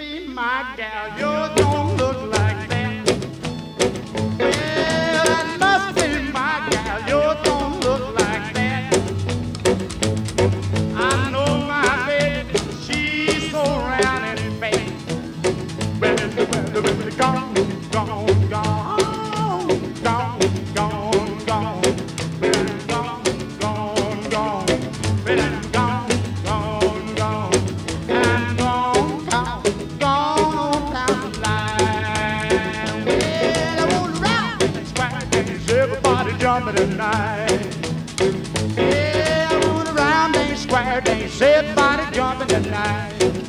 be my gal. You don't look like that. Well, that must be my gal. You don't look like that. I know my baby, she's so round and fat. Well, gone, gone, gone, gone, gone, gone. Well, gone, gone, gone. Well, I'm gone, gone, gone. I'm gone, gone, gone down the line. Well, I wanna rock and square dance, everybody jumping tonight. Yeah, I wanna round and square dance, everybody jumping tonight.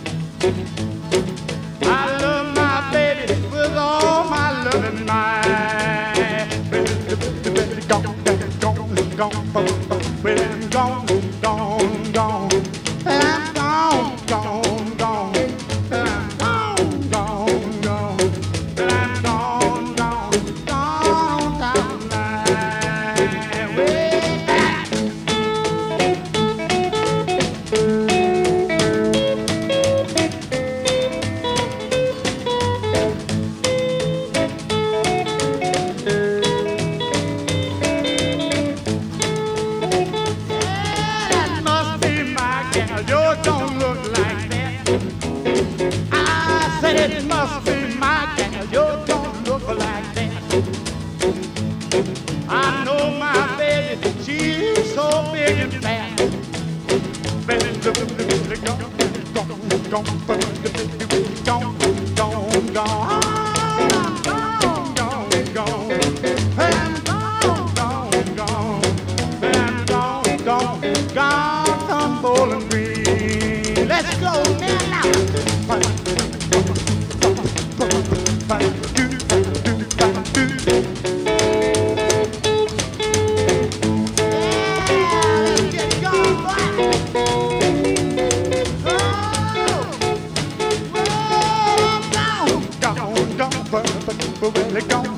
I love my baby with all my loving mind. Gone, gone, gone, well, I'm gone, gone, gone. Well, I'm gone, gone, gone. Well, I'm gone, gone, gone. Well, I'm gone, gone, gone down the line. Way back. That must be my gal. You don't look like that. I said it must be my gal. You don't look like that. I know my baby, she's so big and fat. Baby, gone, gone, gone, gone, gone, gone. Gone from Bowling Green. Let's go now. Yeah, let's get going, boy. Oh, gone, gone, gone, gone.